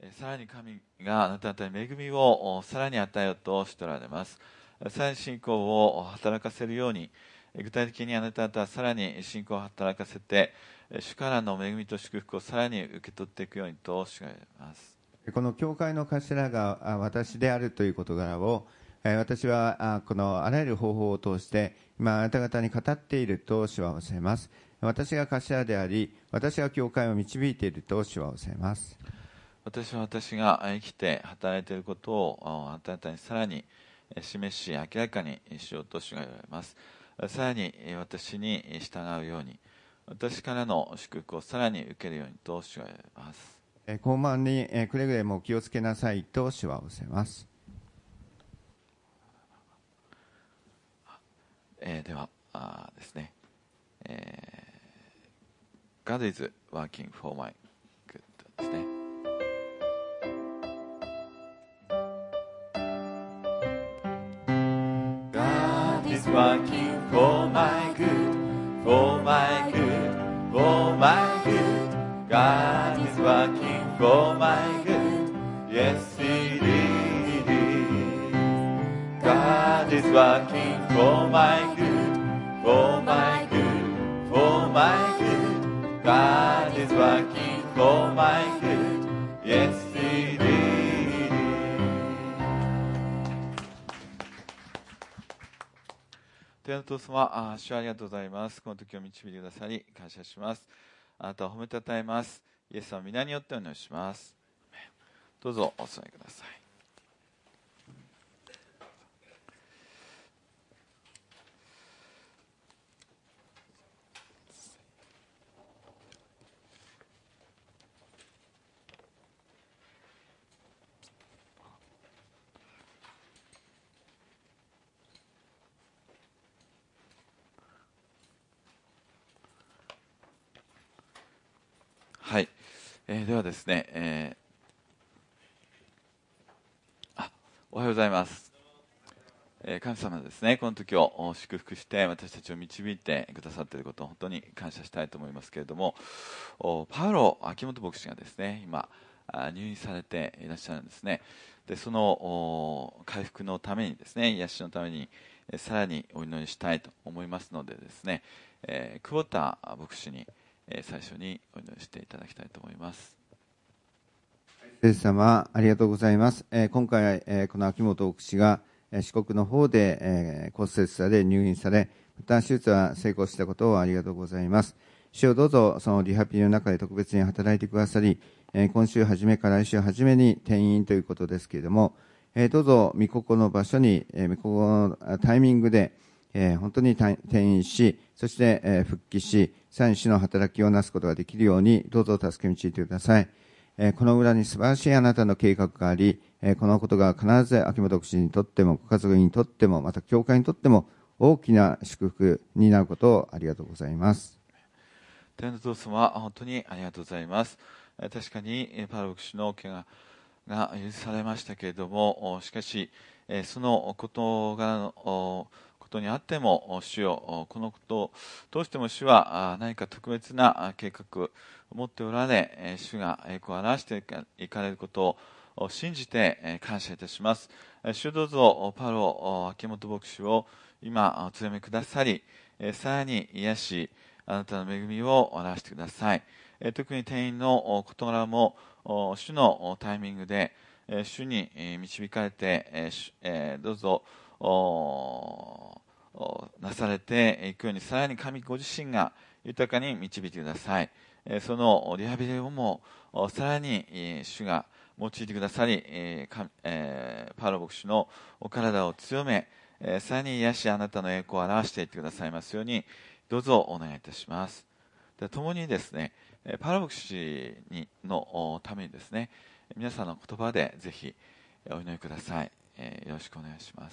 さらに神があなた方に恵みをさらに与えようとしておられます。さらに信仰を働かせるように、具体的にあなた方はさらに信仰を働かせて、主からの恵みと祝福をさらに受け取っていくようにと主が言われます。 この教会の頭が私であるという事柄を、私はこのあらゆる方法を通して今あなた方に語っていると主はおっしゃいます。私が頭であり、私が教会を導いていると主はおっしゃいます。 私が生きて働いていることをあなた方にさらに示し明らかにしようと主が言われます。さらに私に従うように、私からの祝福をさらに受けるようにと主が言われます。 傲慢にくれぐれも気をつけなさいと主はおっしゃいます。 ではですね、God is working for my good ですね。God is working for my good, for my good, for my good. God is working for my good. Yes, He is. God is working for my good, for my good, for my good. God is working for my good. Yes, He is. 天の父様、主ありがとうございます。この時を導いてくださり感謝します。あなたを褒めたたえます。イエス様の皆によってお祈りします。どうぞお座りください。はい、ではですね、おはようございます。神様ですね、この時を祝福して私たちを導いてくださっていることを本当に感謝したいと思いますけれども、パウロ秋元牧師がですね、今入院されていらっしゃるんですね。でその回復のためにですね、癒しのためにさらにお祈りしたいと思いますのでですね、久保田牧師に最初にお祈りしていただきたいと思います。 聖様ありがとうございます。今回この秋元牧師が四国の方で骨折され入院され、また手術は成功したことをありがとうございます。主をどうぞそのリハビリの中で特別に働いてくださり、今週初めから来週初めに転院ということですけれども、どうぞ御心の場所に御心のタイミングで本当に転院し、そして復帰し、さらに主の働きをなすことができるようにどうぞ助け導いてください。この裏に素晴らしいあなたの計画があり、このことが必ず秋元牧師にとってもご家族にとってもまた教会にとっても大きな祝福になることをありがとうございます。 天の父様、本当にありがとうございます。確かにパウロ牧師の怪我が許されましたけれども、しかしそのことにあっても主よ、このことを通しても主は何か特別な計画を持っておられ、主が栄光を表していかれることを信じて感謝いたします。主どうぞパウロ秋元牧師を今お強めくださり、さらに癒しあなたの恵みを表してください。特に転院の事柄も主のタイミングで主に導かれてどうぞなされていくように、さらに神ご自身が豊かに導いてください。そのリハビリをもさらに主が用いてくださり、パウロ牧師のお体を強め、さらに癒しあなたの栄光を表していってくださいますようにどうぞお願いいたします。で共にですね、パウロ牧師のためにですね、皆さんの言葉でぜひお祈りください。よろしくお願いします。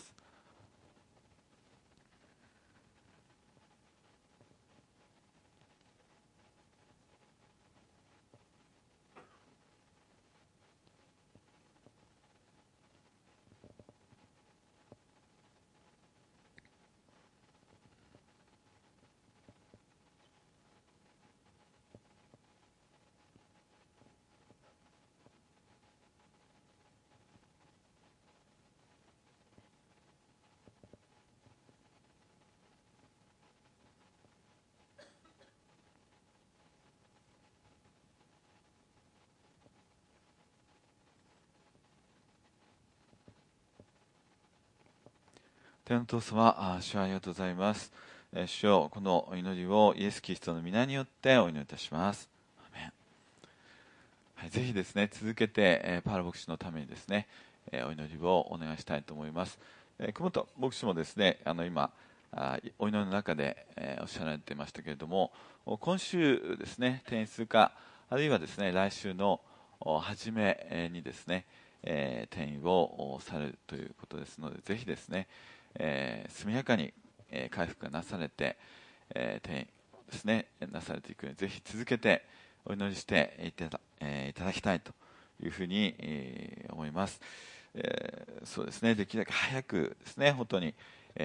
天のお父様、主はありがとうございます。主よ、この祈りをイエス・キリストの皆によってお祈りいたします。アメン。はい、ぜひですね、続けて、パール牧師のためにですね、お祈りをお願いしたいと思います。久保田牧師もですね、今、お祈りの中で、おっしゃられていましたけれども、今週ですね、転出か、あるいはですね、来週の初めにですね、転移をされるということですので、ぜひですね、速やかに回復がなされて、転移ですね、なされていくように、ぜひ続けてお祈りしていただきたいというふうに思います。そうですね、できるだけ早くですね、本当に、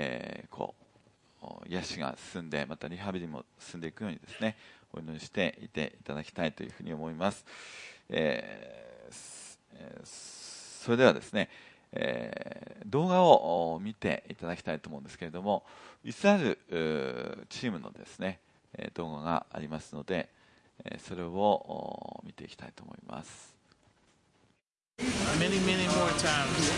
癒しが進んで、またリハビリも進んでいくようにですね、お祈りしていていただきたいというふうに思います。それではですね、動画を見ていただきたいと思うんですけれども、イスラエルチームのですね、動画がありますので、それを見ていきたいと思います。 Many, many more times.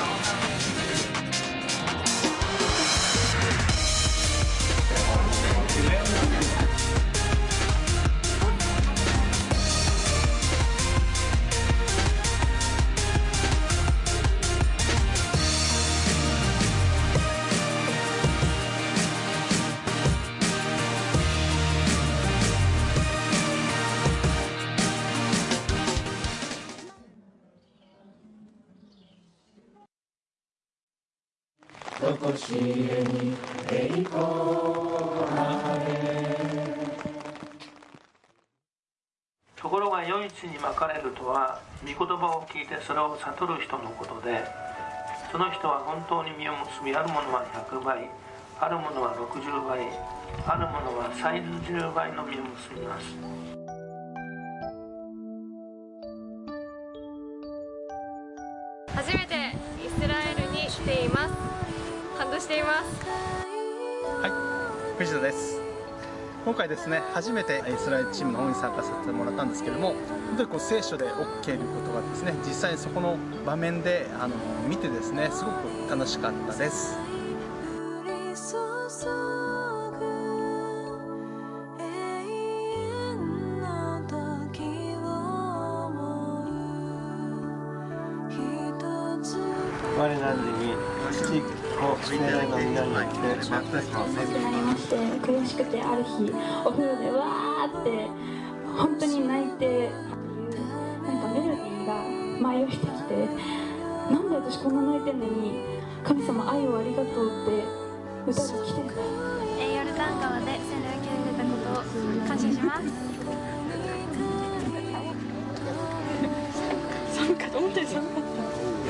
常しえに栄光あれ。ところが夜市にまかれるとは、御言葉を聞いてそれを悟る人のことで、その人は本当に実を結び、あるものは100倍、あるものは60倍、あるものは30倍の実を結びます。 初めてイスラエルに来ています。感動しています。 はい、藤田です。今回ですね、初めてイスラエルチームの方に参加させてもらったんですけども、本当に聖書で OK ることがですね、実際にそこの場面で見てですね、すごく楽しかったです。 我らに父子聖霊の皆によってバプテスマを授けなりまして、悔しくてある日お風呂でわーって本当に泣いて、なんかメロディーが舞い降りてきて、なんで私こんな泣いてんのに神様愛をありがとうって歌が来て、 ヨルダン川で洗礼を受けられたことを感謝します。 寒かった、本当に寒かった。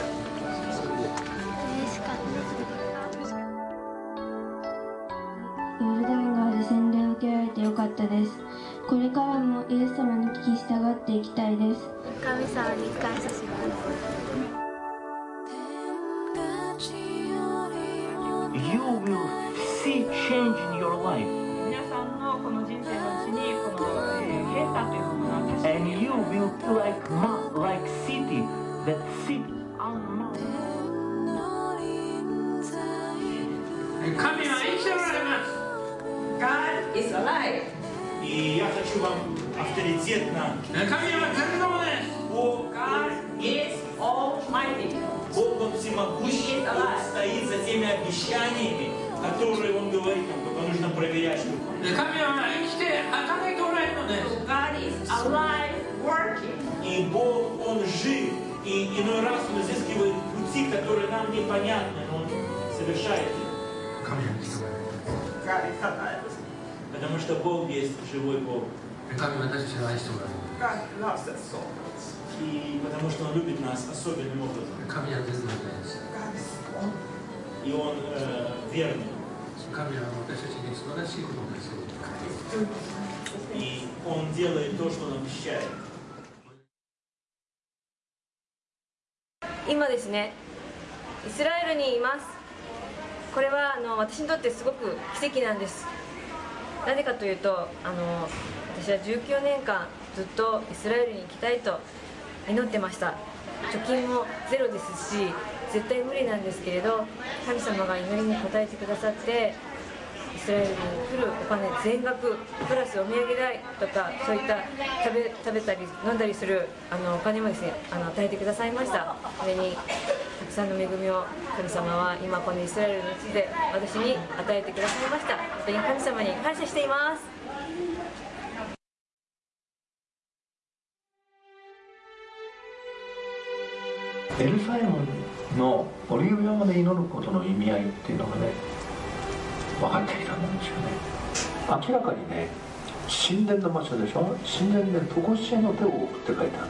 ヨルダン川で洗礼を受けられてよかったです。これからもイエス様に聞き従っていきたいです。 神様に感謝します。 You will see change in your life. 皆さんのこの人生のうちにこの変化というものが確か And に you will feel like city that sit on mountain. 神は生きておられます。 God is alive. И я хочу вам авторитетно. 神は全能です。 God is almighty. Бог Он всемогущий, Он стоит за теми обещаниями, которые Он говорит нам, только нужно проверять. 神は生きて働いておられるのです。 God is alive, working. И Бог Он жив, и иной раз Он изыскивает пути, которые нам непонятны, но Он совершает их. Потому что Бог есть живой Бог. God loves us so much. И потому что Он любит нас особенным образом. God is strong. И Он верный. И Он делает то, что Он обещает. 今ですね、イスラエルにいます。これは私にとってすごく奇跡なんです。なぜかというと私は19年間ずっとイスラエルに行きたいと祈ってました。貯金もゼロですし、 絶対無理なんですけれど、神様が祈りに応えてくださって、イスラエルに来るお金全額プラスお土産代とか、そういった食べたり飲んだりするお金もですね、与えてくださいました。それにたくさんの恵みを神様は今このイスラエルの地で私に与えてくださいました。本当に神様に感謝しています。 エルサレムのオリーブ山で祈ることの意味合いっていうのがね、分かってきたんですよね。明らかにね、神殿の場所でしょ。神殿で常しえの手を置くって書いてあるんです。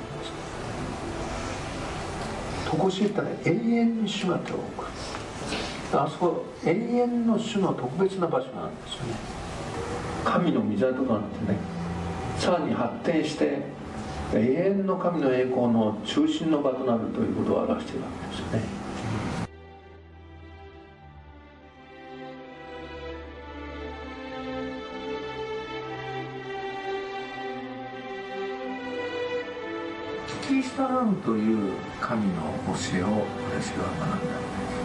常しえってね、永遠に主が手を置く。あそこ永遠の主の特別な場所なんですよね。神の御座となってね、さらに発展して永遠の神の栄光の中心の場となるということを表しているわけですよね。聞き従うという神の教えを私は学んだ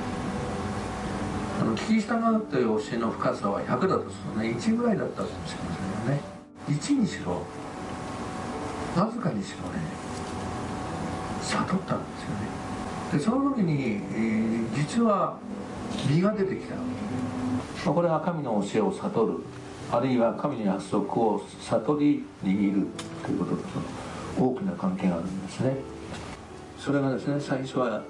んです。聞き従うという教えの深さは100だとするとね、1ぐらいだったかもしれませんよね。1にしろわずかにしろね、悟ったんですよね。でその時に、実は実が出てきた。これは神の教えを悟る、あるいは神の約束を悟りにいるということと大きな関係があるんですね。それがですね、最初は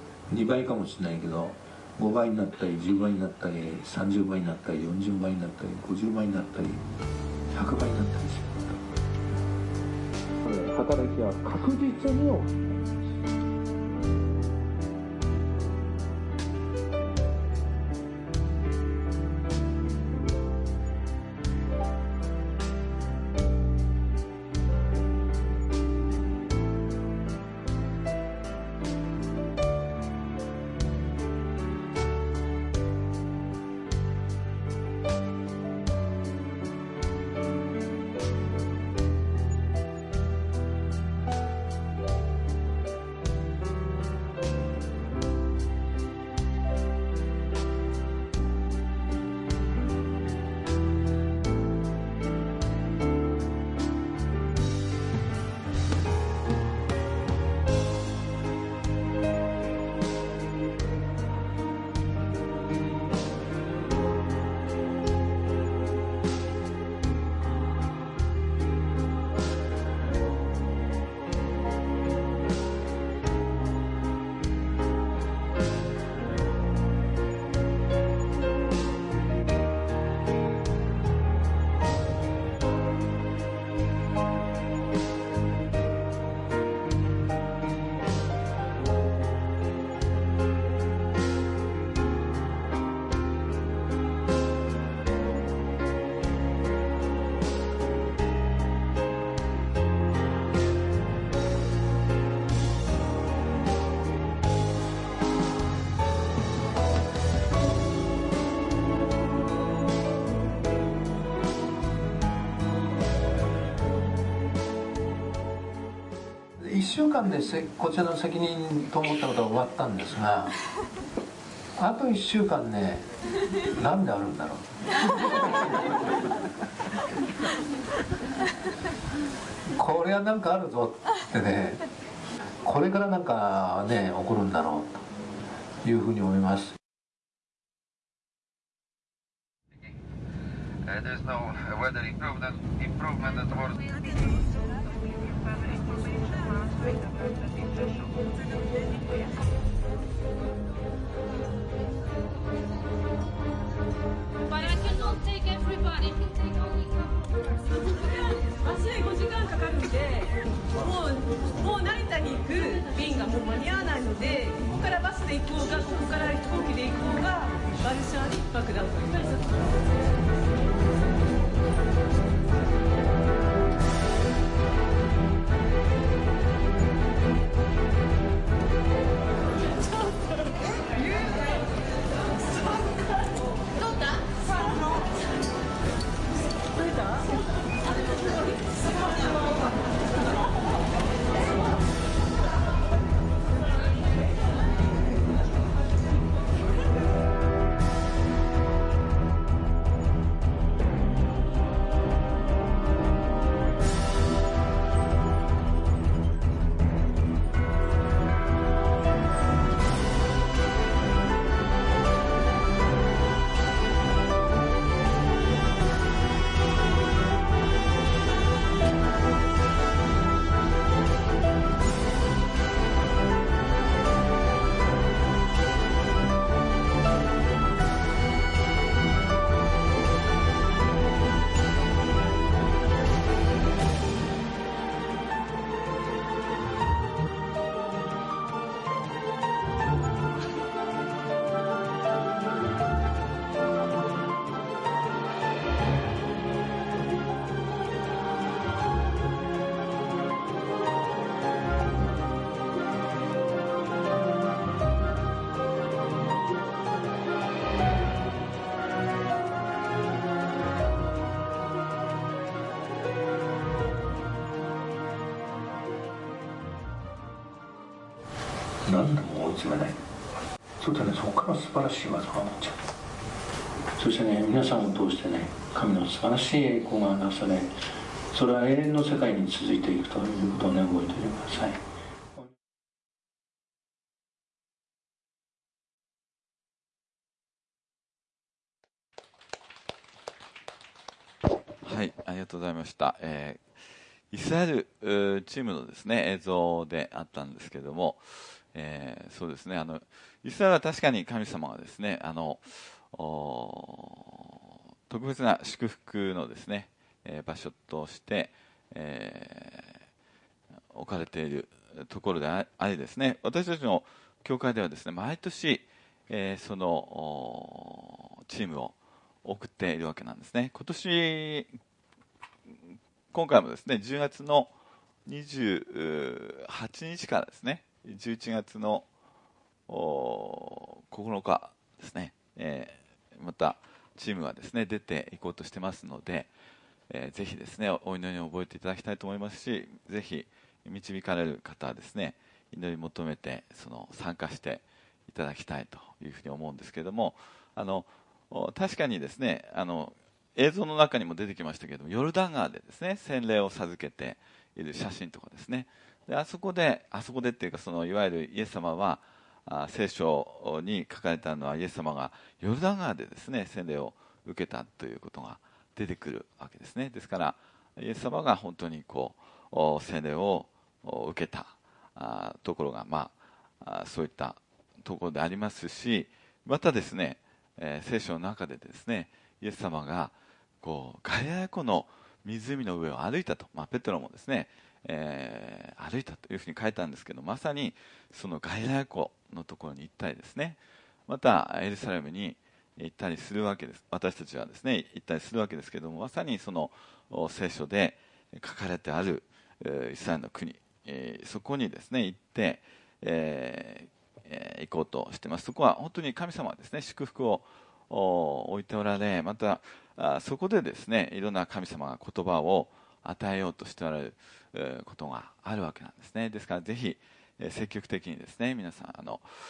2倍かもしれないけど、5倍になったり10倍になったり30倍になったり40倍になったり50倍になったり100倍になったりします。働きは確実に起きる。1週間でこちらの責任と思ったことは終わったんですが、あと1週間ね、なんであるんだろうこれはなんかあるぞってね、これからなんかね起こるんだろうというふうに思います。 There's no weather improvement at all. But I cannot take everybody. I can take only a couple of persons. 足で5時間かかるんで、もう成田に行く便がもう間に合わないので、ここからバスで行こうが、ここから飛行機で行こうが、ワルシャワ1泊だと思います。 何度も追い詰めない。そうするとね、そこから素晴らしい技が持っちゃう。そしてね、皆さんを通してね、神の素晴らしい栄光がなされ、それは永遠の世界に続いていくということをね、覚えておいてください。 はい、ありがとうございました。イスラエルチームのですね、映像であったんですけれども、そうですね、イスラエルは確かに神様がですね、特別な祝福のですね、場所として、置かれているところでありですね、私たちの教会ではですね、毎年、そのチームを送っているわけなんですね。今回もですね、10月の28日からですね、11月の9日ですね、またチームがですね、出ていこうとしてますので、ぜひですね、お祈りを覚えていただきたいと思いますし、ぜひ導かれる方はですね、祈り求めて参加していただきたいというふうに思うんですけれども、確かにですね、映像の中にも出てきましたけれども、ヨルダン川でですね、洗礼を授けている写真とかですね、であそこでっていうか、いわゆるイエス様は、聖書に書かれたのはイエス様がヨルダン川でですね、洗礼を受けたということが出てくるわけですね。ですからイエス様が本当に洗礼を受けたところが、そういったところでありますし、またですね、聖書の中でですね、イエス様がガリラヤ湖の湖の上を歩いたと、ペテロもですね、歩いたというふうに書いたんですけど、まさにそのガリラヤ湖のところに行ったりですね、またエルサレムに行ったりするわけです。私たちはですね、行ったりするわけですけども、まさにその聖書で書かれてあるイスラエルの国、そこにですね行って、行こうとしています。そこは本当に神様はですね、祝福を置いておられ、またそこでですね、いろんな神様が言葉を与えようとしておられることがあるわけなんですね。ですからぜひ積極的にですね、皆さん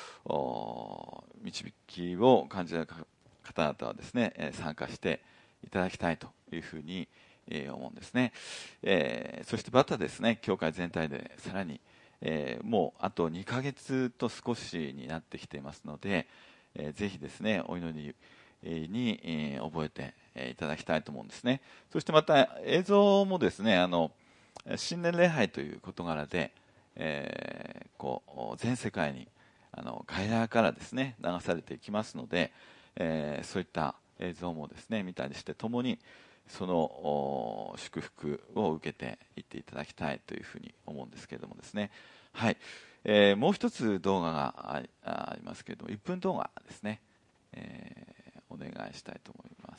導きを感じる方々はですね、参加していただきたいというふうに思うんですね。そしてまたですね、教会全体でさらに、もうあと2ヶ月と少しになってきていますので、ぜひですね、お祈りに覚えていただきたいと思うんですね。そしてまた映像もですね、新年礼拝という事柄で、全世界にガイラーからですね、流されていきますので、そういった映像もですね、見たりして共にその祝福を受けていっていただきたいというふうに思うんですけれどもですね。はい、もう一つ動画がありますけれども、1分動画ですね、お願いしたいと思います。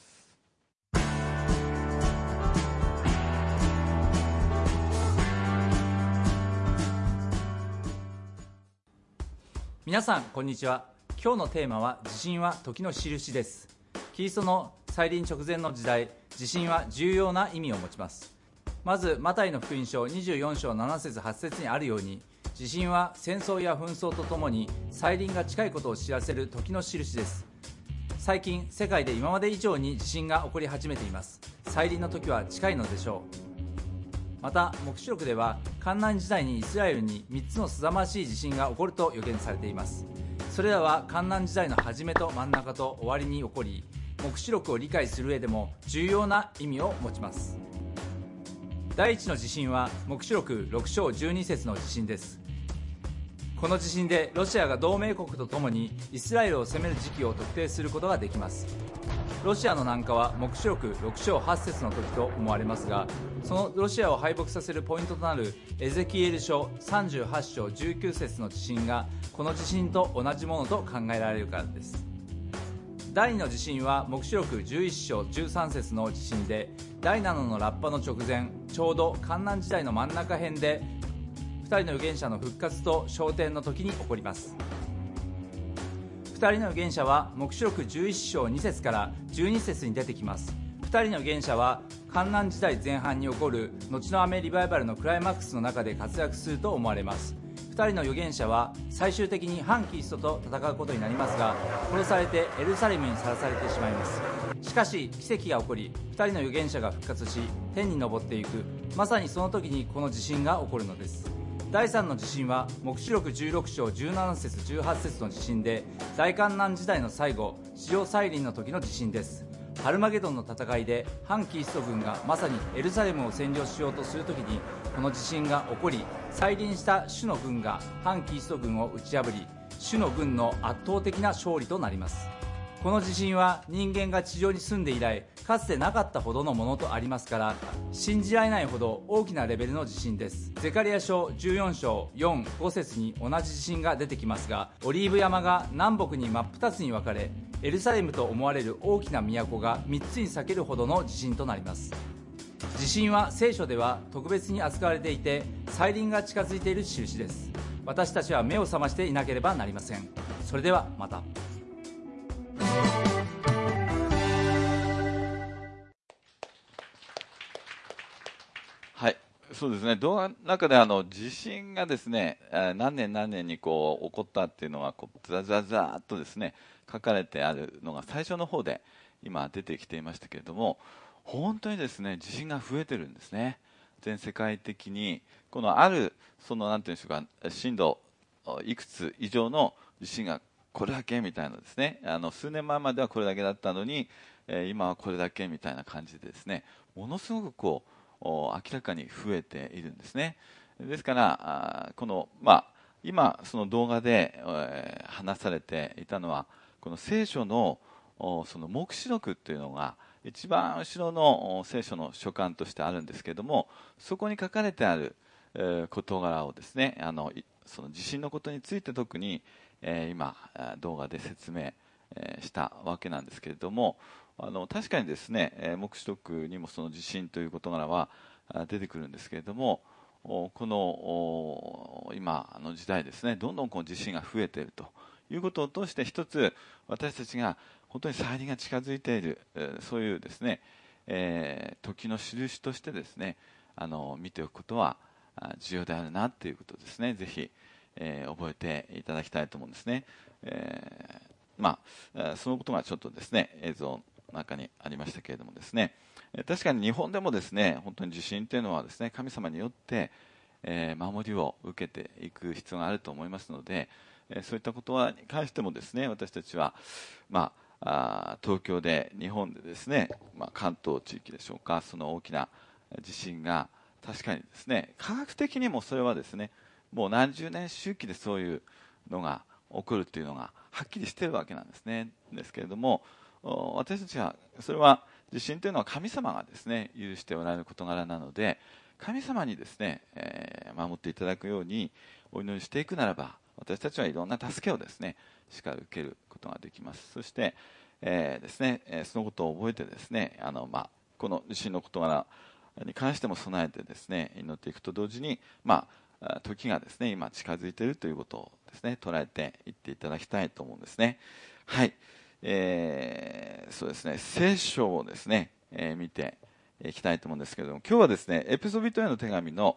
皆さんこんにちは。今日のテーマは地震は時の印です。キリストの再臨直前の時代、地震は重要な意味を持ちます。まずマタイの福音書24章7節8節にあるように、地震は戦争や紛争とともに再臨が近いことを知らせる時の印です。最近世界で今まで以上に地震が起こり始めています。再臨の時は近いのでしょう。また黙示録では患難時代にイスラエルに3つのすさまじい地震が起こると予言されています。それらは患難時代の始めと真ん中と終わりに起こり、黙示録を理解する上でも重要な意味を持ちます。第一の地震は黙示録6章12節の地震です。この地震でロシアが同盟国とともにイスラエルを攻める時期を特定することができます。ロシアの南下は黙示録6章8節の時と思われますが、そのロシアを敗北させるポイントとなるエゼキエル書38章19節の地震がこの地震と同じものと考えられるからです。第2の地震は黙示録11章13節の地震で、第7のラッパの直前、ちょうど患難時代の真ん中辺で2人の預言者の復活と昇天の時に起こります。2人の預言者は黙示録11章2節から12節に出てきます。2人の預言者は患難時代前半に起こる後の雨リバイバルのクライマックスの中で活躍すると思われます。2 2人の預言者は最終的に反キリストと戦うことになりますが、殺されてエルサレムにさらされてしまいます。しかし奇跡が起こり、2人の預言者が復活し天に昇っていく、まさにその時にこの地震が起こるのです。第3の地震は黙示録16章17節18節の地震で、大観難時代の最後、史上再臨の時の地震です。ハルマゲドンの戦いで反キリスト軍がまさにエルサレムを占領しようとするときにこの地震が起こり、再臨した主の軍が反キリスト軍を打ち破り、主の軍の圧倒的な勝利となります。この地震は人間が地上に住んで以来かつてなかったほどのものとありますから、信じられないほど大きなレベルの地震です。ゼカリヤ書14章4、5節に同じ地震が出てきますが、オリーブ山が南北に真っ二つに分かれ、エルサレムと思われる大きな都が3つに裂けるほどの地震となります。地震は聖書では特別に扱われていて、再臨が近づいている印です。私たちは目を覚ましていなければなりません。それではまた。 はい、そうですね。動画の中で地震がですね、何年何年にこう起こったっていうのがこうザザザーっとですね書かれてあるのが最初の方で今出てきていましたけれども、本当にですね地震が増えてるんですね。全世界的にこのあるそのなんていうんでしょうか、震度いくつ以上の地震がこれだけみたいなですね、数年前まではこれだけだったのに、今はこれだけみたいな感じでですね、ものすごくこう明らかに増えているんですね。ですからこの、今その動画で、話されていたのはこの聖書のその黙示録というのが一番後ろの聖書の書簡としてあるんですけれども、そこに書かれてある、事柄をですね、その地震のことについて特に、今動画で説明、したわけなんですけれども、確かにですね黙示録にもその地震という事柄は出てくるんですけれども、この今の時代ですね、どんどんこう地震が増えているということを通して、一つ私たちが本当に再臨が近づいている、そういうですね、時の印としてですね見ておくことは重要であるなということですね。ぜひ、覚えていただきたいと思うんですね。そのことがちょっとですね映像の中にありましたけれどもですね、確かに日本でもですね本当に地震というのはですね神様によって、守りを受けていく必要があると思いますので、そういったことに関してもですね私たちは、東京で日本でですね、関東地域でしょうか、その大きな地震が確かにですね科学的にもそれはですねもう何十年周期でそういうのが起こるというのがはっきりしているわけなんですね。ですけれども私たちはそれは地震というのは神様がですね許しておられる事柄なので、神様にですね、守っていただくようにお祈りしていくならば、私たちはいろんな助けをですねしっかり受けることができます。そして、ですねそのことを覚えてですねこの地震の事柄に関しても備えてですね祈っていくと同時に、時がですね今近づいているということをですね捉えていっていただきたいと思うんですね。はい、そうですね、聖書をですね、見ていきたいと思うんですけれども、今日はですねエペソビトへの手紙の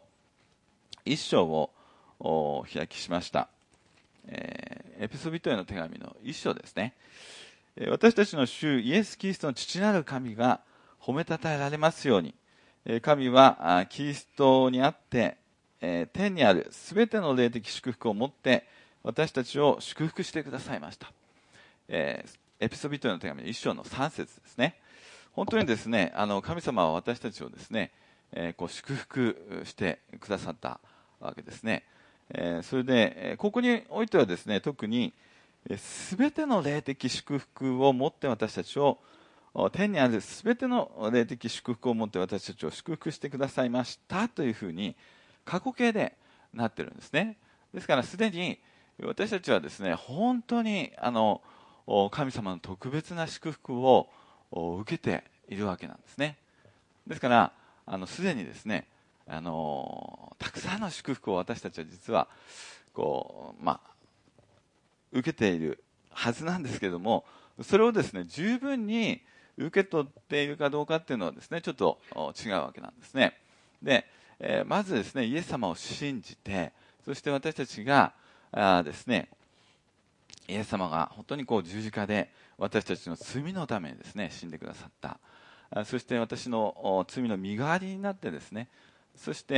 1章を開きしました。エペソビトへの手紙の1章ですね。私たちの主イエス・キリストの父なる神が褒めたたえられますように、神はキリストにあって天にあるすべての霊的祝福を持って私たちを祝福してくださいました。エペソビトへの手紙の1章の3節ですね。本当にですね神様は私たちをですね、こう祝福してくださったわけですね。それでここにおいてはですね特にすべての霊的祝福を持って私たちを天にあるすべての霊的祝福を持って私たちを祝福してくださいましたというふうに過去形でなってるんですね。ですからすでに私たちはですね本当に神様の特別な祝福を受けているわけなんですね。ですからすでにですねたくさんの祝福を私たちは実はこう、受けているはずなんですけれども、それをですね十分に受け取っているかどうかっていうのはですねちょっと違うわけなんですね。で、まずですねイエス様を信じてそして私たちがですね、イエス様が本当に十字架で私たちの罪のためにですね死んでくださった。そして私の罪の身代わりになってですね、そして、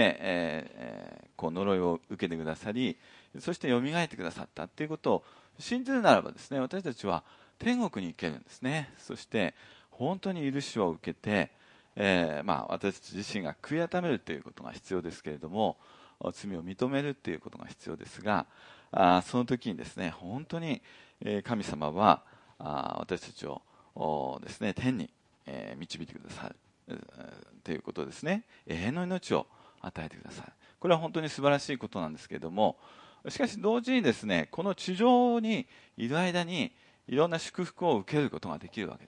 呪いを受けてくださり、そしてよみがえってくださったということを信じるならばですね、私たちは天国に行けるんですね。そして本当に許しを受けて、私たち自身が悔い改めるということが必要ですけれども、罪を認めるということが必要ですが、その時にですね、本当に神様は私たちをですね天に導いてくださるということですね。永遠の命を与えてくださる。これは本当に素晴らしいことなんですけれども、しかし同時にですね、この地上にいる間にいろんな祝福を受けることができるわけです。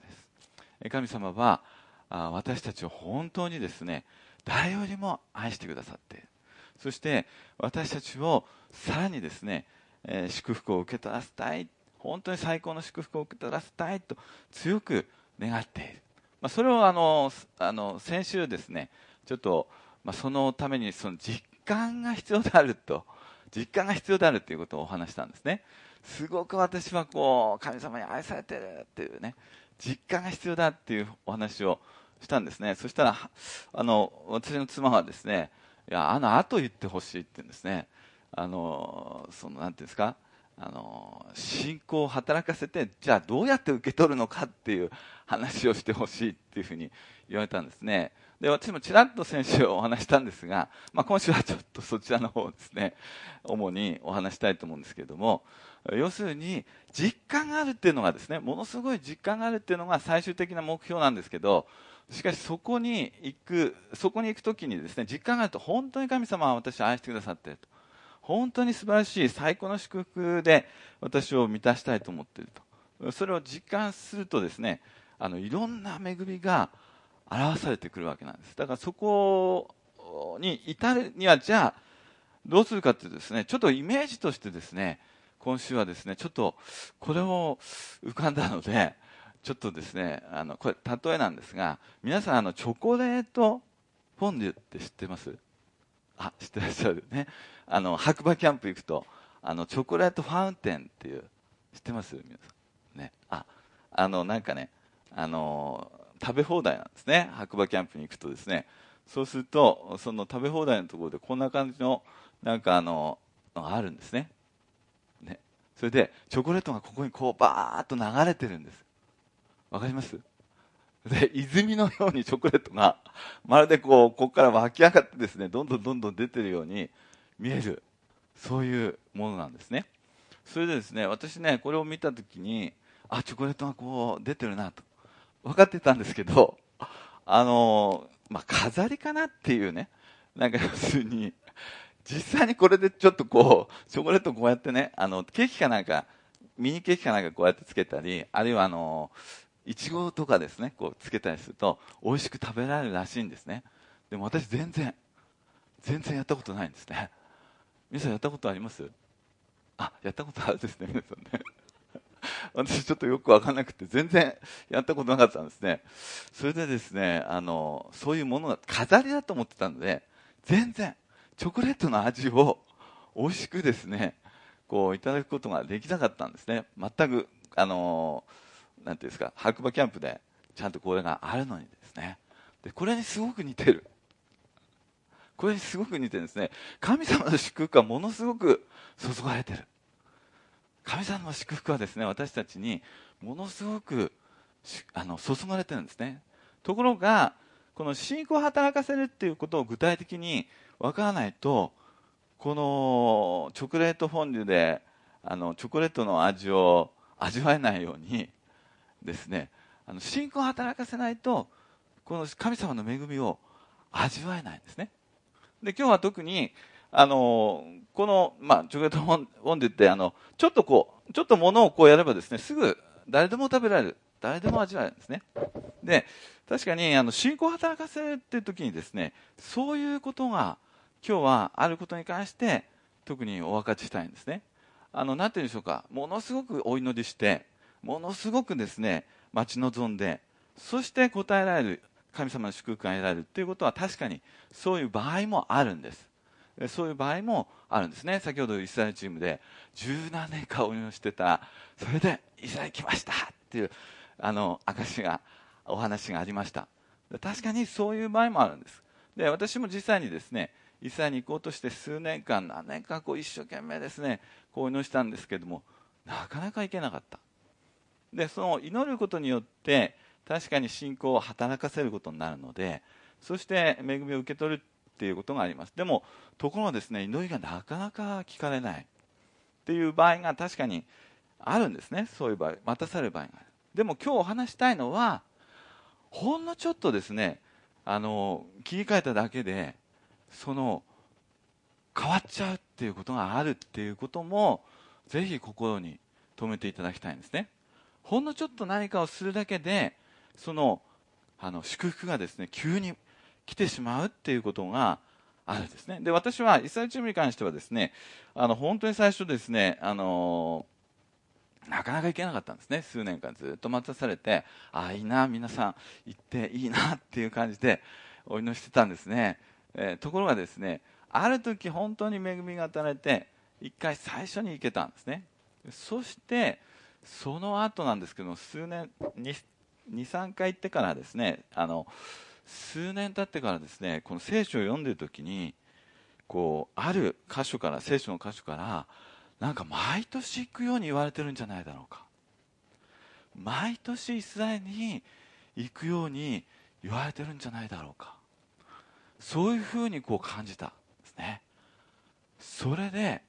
神様は私たちを本当にですね誰よりも愛してくださっている。そして私たちをさらにですね、祝福を受け取らせたい、本当に最高の祝福を受け取らせたいと強く願っている。それを先週ですね、ちょっと、そのためにその実感が必要であるということをお話したんですね。すごく私は神様に愛されているっていうね、実感が必要だっていうお話をしたんですね。そしたら私の妻はですね、いや後言ってほしいって言うんですね。なんていうんですか、信仰を働かせて、じゃあどうやって受け取るのかっていう話をしてほしいっていうふうに言われたんですね。で、私もちらっと先週お話したんですが、今週はちょっとそちらの方をですね主にお話したいと思うんですけれども、要するに実感があるっていうのがですね、ものすごい実感があるっていうのが最終的な目標なんですけど、しかしそこに行く時にですね、実感があると、本当に神様は私を愛してくださっていると、本当に素晴らしい最高の祝福で私を満たしたいと思っていると、それを実感するとですね、いろんな恵みが表されてくるわけなんです。だからそこに至るには、じゃあどうするかというとですね、ちょっとイメージとしてですね、今週はですねちょっとこれを浮かんだので、ちょっとですねこれ例えなんですが、皆さんチョコレートフォンデュって知ってます？知ってらっしゃるね。白馬キャンプ行くとチョコレートファウンテンっていう、知ってます？皆さんね。なんかね食べ放題なんですね。白馬キャンプに行くとですね、そうするとその食べ放題のところでこんな感じのなんかがあるんですね。それでチョコレートがここにバーッと流れてるんです。わかります？で、泉のようにチョコレートがまるでここから湧き上がってですね、どんどん出てるように見える、そういうものなんですね。それでですね、私ねこれを見たときに、チョコレートが出てるなと分かってたんですけど、飾りかなっていうね、なんか要するに実際にこれでちょっとチョコレートをこうやってね、ケーキかなんか、ミニケーキかなんかこうやってつけたり、あるいはいちごとかですねつけたりすると美味しく食べられるらしいんですね。でも私全然やったことないんですね。皆さんやったことあります？やったことあるんですね、皆さんね。私ちょっとよく分からなくて全然やったことなかったんですね。それでですねそういうものが飾りだと思ってたので、全然チョコレートの味を美味しくですねいただくことができなかったんですね。全くなんていうんですか、白馬キャンプでちゃんとこれがあるのにですね。でこれにすごく似てるんですね。神様の祝福はものすごく注がれてる。神様の祝福はですね、私たちにものすごく注がれてるんですね。ところがこの信仰を働かせるっていうことを具体的に分からないと、このチョコレートフォンデュでチョコレートの味を味わえないようにですね、信仰を働かせないとこの神様の恵みを味わえないんですね。で今日は特にこの、チョコレートフォンデュってちょっとものをやればですね、すぐ誰でも食べられる、誰でも味わえるんですね。で確かに信仰を働かせるっていう時にですね、そういうことが今日はあることに関して特にお分かちしたいんですね。なんて言うんでしょうか、ものすごくお祈りして、ものすごくですね待ち望んで、そして答えられる、神様の祝福が得られるということは確かにそういう場合もあるんです。 そういう場合もあるんですね。先ほどイスラエルチームで十何年間応援をしてた、それでイスラエル来ましたっていうお話がありました。確かにそういう場合もあるんです。で、私も実際にですね、イスラエルに行こうとして何年間一生懸命ですね、お祈りしたんですけれども、なかなか行けなかった。で、その祈ることによって確かに信仰を働かせることになるので、そして恵みを受け取るっていうことがあります。でもところがですね、祈りがなかなか聞かれないっていう場合が確かにあるんですね。そういう場合、待たされる場合がある。でも今日お話したいのは、ほんのちょっとですね、切り替えただけで変わっちゃうっていうことがあるっていうこともぜひ心に留めていただきたいんですね。ほんのちょっと何かをするだけで祝福がですね、急に来てしまうっていうことがあるんですね。で、私はイスラエルチームに関してはですね、本当に最初ですね、なかなか行けなかったんですね。数年間ずっと待たされて、いいな、皆さん行っていいなっていう感じでお祈りしてたんですね。ところがですね、ある時本当に恵みが与えられて、一回最初に行けたんですね。そしてその後なんですけども、数年2、3回行ってからですね、数年経ってからですね、この聖書を読んでいる時にある箇所から、聖書の箇所からなんか毎年行くように言われてるんじゃないだろうか、毎年イスラエルに行くように言われてるんじゃないだろうか、そういうふうに感じたんですね。それで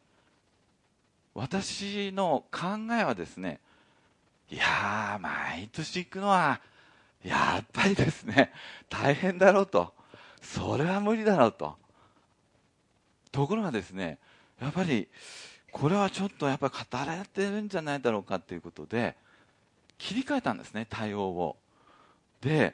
私の考えはですね、いやー、毎年行くのはやっぱりですね、大変だろうと、それは無理だろうと。ところがですね、やっぱりこれはちょっと語られてるんじゃないだろうかということで切り替えたんですね、対応を。で、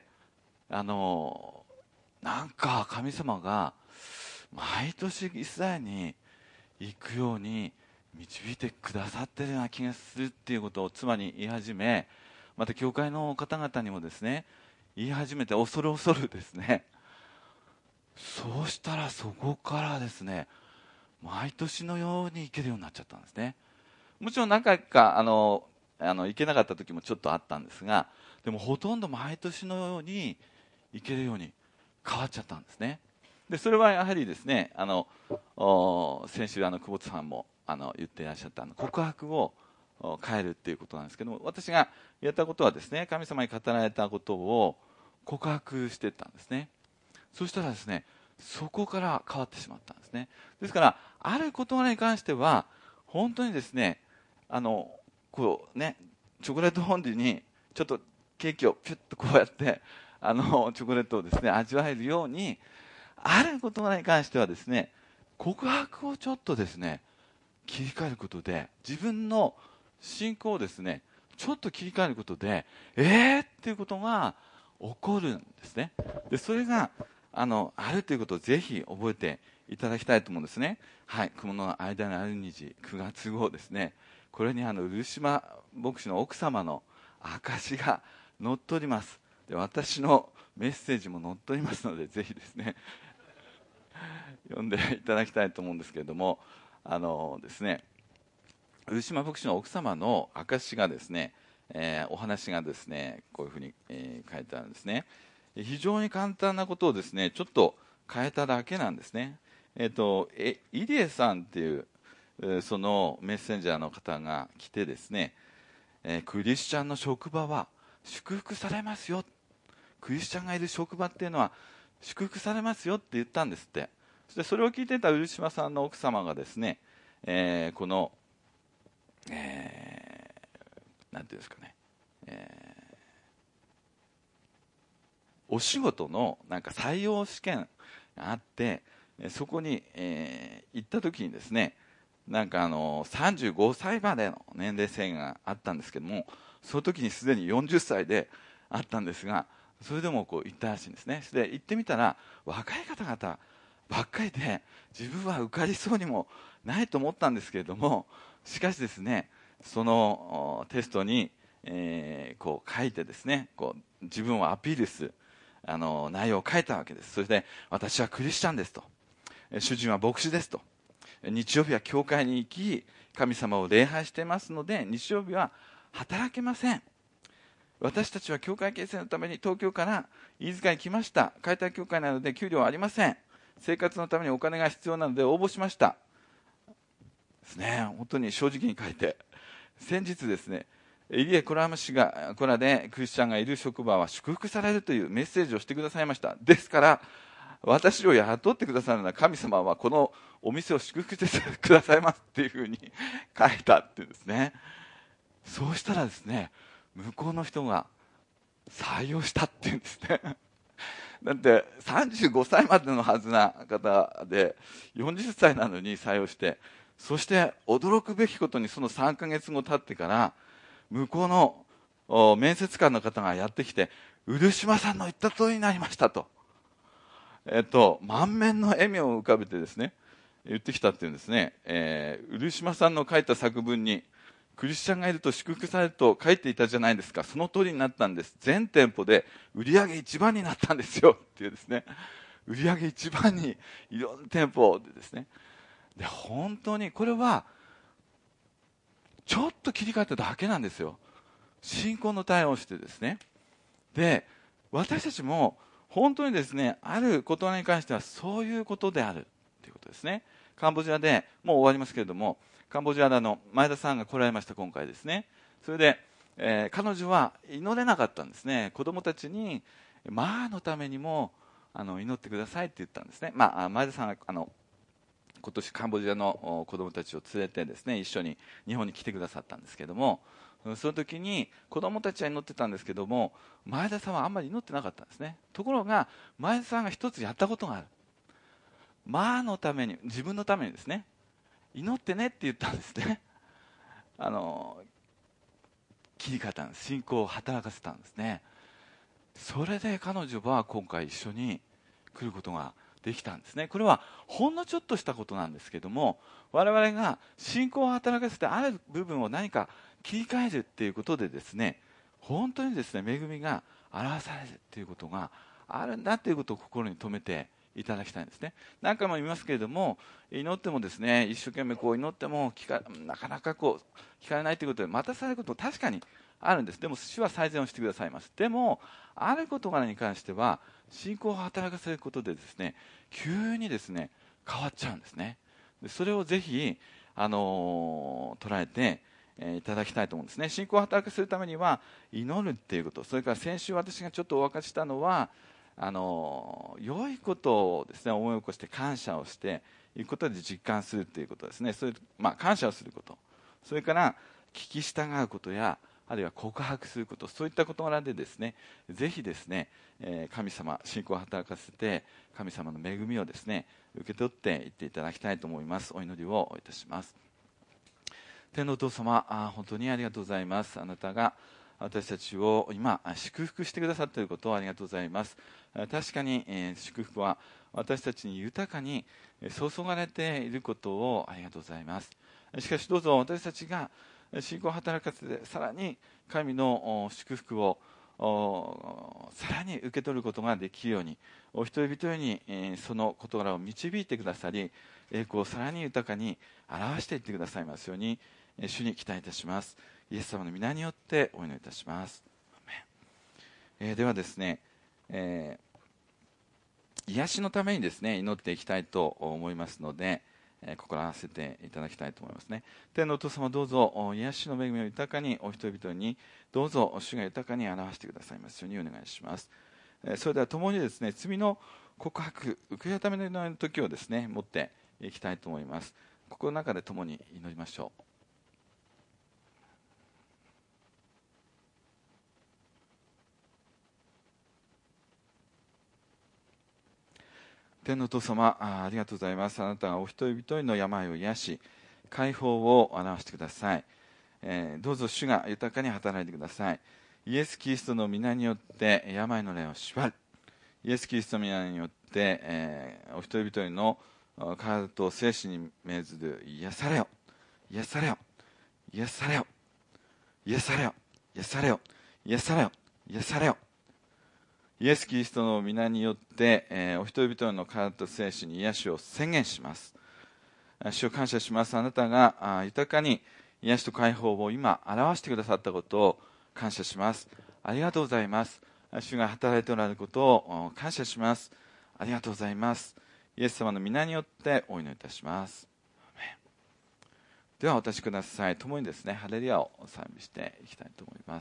なんか神様が毎年イスラエルに行くように導いてくださってるような気がするっていうことを妻に言い始め、また教会の方々にもですね言い始めて、恐る恐るですね。そうしたらそこからですね、毎年のように行けるようになっちゃったんですね。もちろん何回か行けなかった時もちょっとあったんですが、でもほとんど毎年のように行けるように変わっちゃったんですね。でそれはやはりですね、先週久保田さんも言っていらっしゃった告白を変えるっていうことなんですけども、私がやったことはですね、神様に語られたことを告白していったんですね。そしたらですね、そこから変わってしまったんですね。ですからある事柄に関しては本当にですね、チョコレートフォンデュにちょっとケーキをピュッとこうやってチョコレートをですね味わえるように、ある事柄に関してはですね、告白をちょっとですね切り替えることで、自分の信仰をですねちょっと切り替えることでっていうことが起こるんですね。でそれがあるということをぜひ覚えていただきたいと思うんですね。はい、雲の間にある虹9月号ですね、これに漆島牧師の奥様の証が載っております。で私のメッセージも載っておりますので、ぜひですね読んでいただきたいと思うんですけれども、ですね、漆島牧師の奥様の証がですね、お話がですねこういうふうに、書いてあるんですね。非常に簡単なことをですねちょっと変えただけなんですね。イリエさんっていうそのメッセンジャーの方が来てですね、クリスチャンの職場は祝福されますよ、クリスチャンがいる職場っていうのは祝福されますよって言ったんですって。それを聞いていた漆島さんの奥様がですね、この、なんていうんですかね、お仕事のなんか採用試験があって、そこに、行った時にですね、なんか35歳までの年齢制限があったんですけども、その時にすでに40歳であったんですが、それでも行ったらしいんですね。で行ってみたら若い方々ばっかりで、自分は受かりそうにもないと思ったんですけれども、しかしですね、そのテストに、書いてですね、自分をアピールする内容を書いたわけです。それで私はクリスチャンですと、 主人は牧師ですと。日曜日は教会に行き、神様を礼拝していますので、日曜日は働けません。私たちは教会形成のために東京から飯塚に来ました。解体教会なので給料はありません。生活のためにお金が必要なので応募しましたですね。本当に正直に書いて、先日ですね、入江コラム氏がコラでクリスチャンがいる職場は祝福されるというメッセージをしてくださいました。ですから私を雇ってくださるなら神様はこのお店を祝福してくださいますっていうふうに書いたっていうんですね。そうしたらですね、向こうの人が採用したっていうんですね。だって35歳までのはずな方で40歳なのに採用して、そして驚くべきことにその3ヶ月後経ってから向こうの面接官の方がやってきて、漆島さんの言った通りになりましたと、満面の笑みを浮かべてですね言ってきたっていうんですね。漆島さんの書いた作文にクリスチャンがいると祝福されると書いていたじゃないですか。その通りになったんです。全店舗で売上1番になったんですよっていうですね、売上1番にいろんな店舗でですね。で本当にこれはちょっと切り替えただけなんですよ。信仰の対応をしてですね。で私たちも本当にですね、あることに関してはそういうことであるということですね。カンボジアでもう終わりますけれども、カンボジアの前田さんが来られました、今回ですね。それで、彼女は祈れなかったんですね。子供たちにマーのためにも祈ってくださいって言ったんですね。前田さんが今年カンボジアの子供たちを連れてですね、一緒に日本に来てくださったんですけども、その時に子供たちは祈ってたんですけども、前田さんはあんまり祈ってなかったんですね。ところが前田さんが一つやったことがある。マーのために、自分のためにですね、祈ってねって言ったんですね。切り替えたんです。信仰を働かせたんですね。それで彼女は今回一緒に来ることができたんですね。これはほんのちょっとしたことなんですけども、我々が信仰を働かせてある部分を何か切り替えるっていうことでですね、本当にですね、恵みが表されるっていうことがあるんだということを心に留めていただきたいんですね。何回も言いますけれども、祈ってもですね、一生懸命祈ってもなかなか聞かれないということで待たされることも確かにあるんです。でも主は最善をしてくださいます。でもある事柄に関しては信仰を働かせることでですね、急にですね変わっちゃうんですね。でそれをぜひ捉えていただきたいと思うんですね。信仰を働かせるためには祈るっていうこと、それから先週私がちょっとお分かちしたのは良いことをですね思い起こして感謝をしていくことで実感するということですね。それ感謝をすること、それから聞き従うことやあるいは告白すること、そういった事柄でですね、ぜひですね、神様、信仰を働かせて神様の恵みをですね受け取っていっていただきたいと思います。お祈りをいたします。天のお父様、本当にありがとうございます。あなたが私たちを今祝福してくださっていることをありがとうございます。確かに、祝福は私たちに豊かに注がれていることをありがとうございます。しかしどうぞ私たちが信仰を働かせてさらに神の祝福をさらに受け取ることができるように、お一人一人にその事柄を導いてくださり、栄光をさらに豊かに表していってくださいますように主に期待いたします。イエス様の皆によってお祈りいたします。ではですね、癒しのためにですね祈っていきたいと思いますので、心合わせていただきたいと思いますね。天のお父様、どうぞ癒しの恵みを豊かにお人々にどうぞ主が豊かに表してくださいますようにお願いします。それでは共にですね罪の告白、悔い改めの時をですね持っていきたいと思います。心の中で共に祈りましょう。天のお父様、ありがとうございます。あなたがお一人一人の病を癒し解放を表してください。どうぞ主が豊かに働いてください。イエス・キリストの皆によって病の霊を縛る。イエス・キリストの皆によって、お一人一人の体と精神に命ずる癒されよ、癒されよ、癒されよ、癒されよ、癒されよ、癒されよ、癒されよ、 イエス・キリストの皆によって、お人々の体と精神に癒しを宣言します。主を感謝します。あなたが豊かに癒しと解放を今表してくださったことを感謝します。ありがとうございます。主が働いておられることを感謝します。ありがとうございます。イエス様の皆によってお祈りいたします。ではお立ちください。共にですね、ハレルヤを賛美していきたいと思います。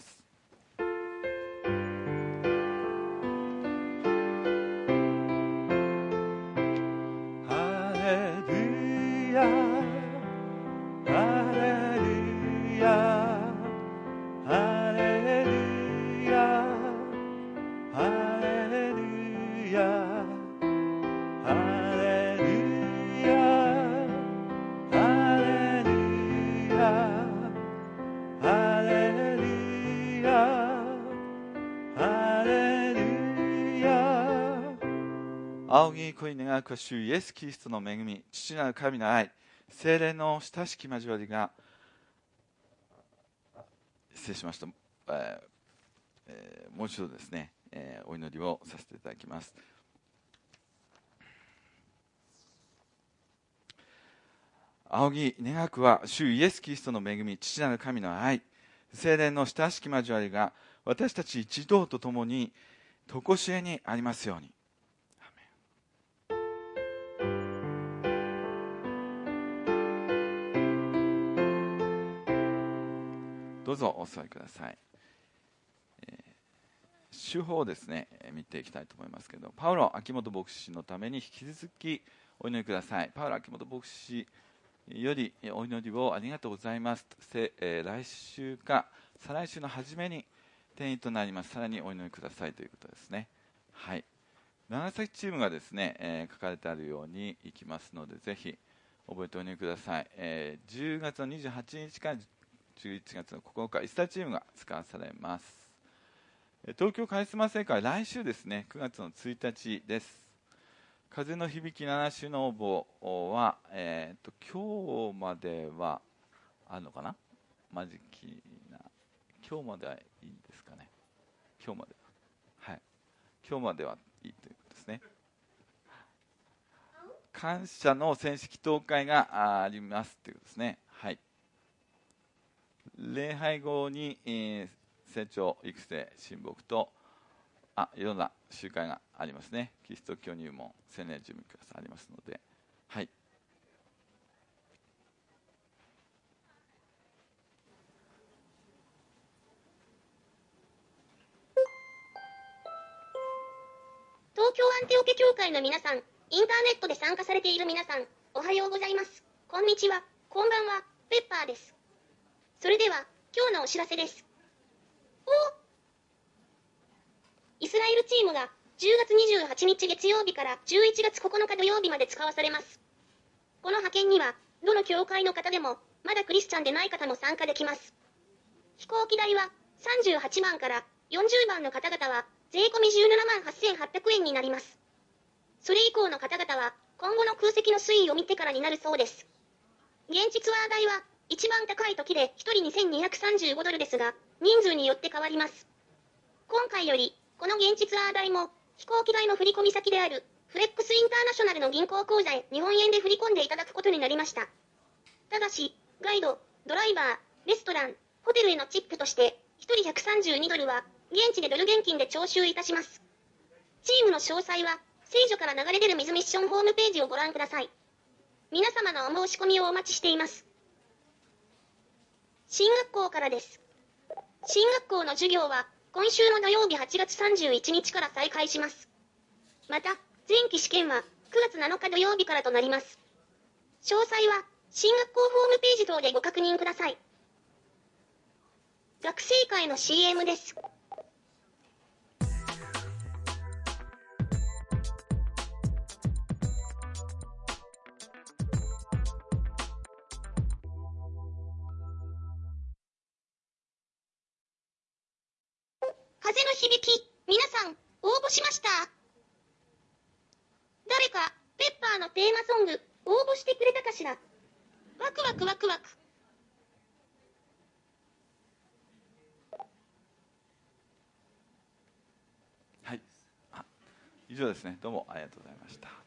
仰ぎ恋願う主イエス・キリストの恵み、父なる神の愛、聖霊の親しき交わりが、失礼しました、もう一度ですね、お祈りをさせていただきます。仰ぎ願くは主イエス・キリストの恵み、父なる神の愛、聖霊の親しき交わりが私たち一同と共に常しえにありますように。どうぞお座りください。手法をですね、見ていきたいと思いますけど、パウロ秋元牧師のために引き続きお祈りください。パウロ秋元牧師よりお祈りをありがとうございます。来週か再来週の初めに転移となります。さらにお祈りくださいということですね。はい。長崎チームがですね、書かれてあるようにいきますので、ぜひ覚えてお祈りください。10月の28日から11月の9日、イスターチームが使わされます。東京カリスマ聖会、来週ですね、9月の1日です。風の響き7種の応募は、今日まではあるのかな、マジキな、今日まではいいんですかね、今日までは、はい、今日まではいいということですね。感謝の選手祈祷会がありますということですね。はい。礼拝後に、成長育成親睦といろんな集会がありますね。キリスト教入門青年準備クラスありますので、はい。 東京アンテオケ教会の皆さん、インターネットで参加されている皆さん、おはようございます。こんにちは、こんばんは、ペッパーです。それでは今日のお知らせです。イスラエルチームが10月28日月曜日から11月9日土曜日まで使わされます。この派遣にはどの教会の方でもまだクリスチャンでない方も参加できます。飛行機代は38番から40番の方々は税込み17万8800円になります。それ以降の方々は今後の空席の推移を見てからになるそうです。現地ツアー代は一番高い時で1人2235ドルですが、人数によって変わります。今回よりこの現地ツアー代も飛行機代の振込先であるフレックスインターナショナルの銀行口座へ日本円で振り込んでいただくことになりました。ただし、ガイド、ドライバー、レストラン、ホテルへのチップとして1人132ドルは現地でドル現金で徴収いたします。チームの詳細は聖書から流れ出る水ミッションホームページをご覧ください。皆様のお申し込みをお待ちしています。進学校からです。進学校の授業は今週の土曜日8月31日から再開します。また、前期試験は9月7日土曜日からとなります。詳細は進学校ホームページ等でご確認ください。学生会の CM です。風の響き、皆さん、応募しました。誰か、ペッパーのテーマソング、応募してくれたかしら。ワクワクワクワク。 はい。 以上ですね。どうもありがとうございました。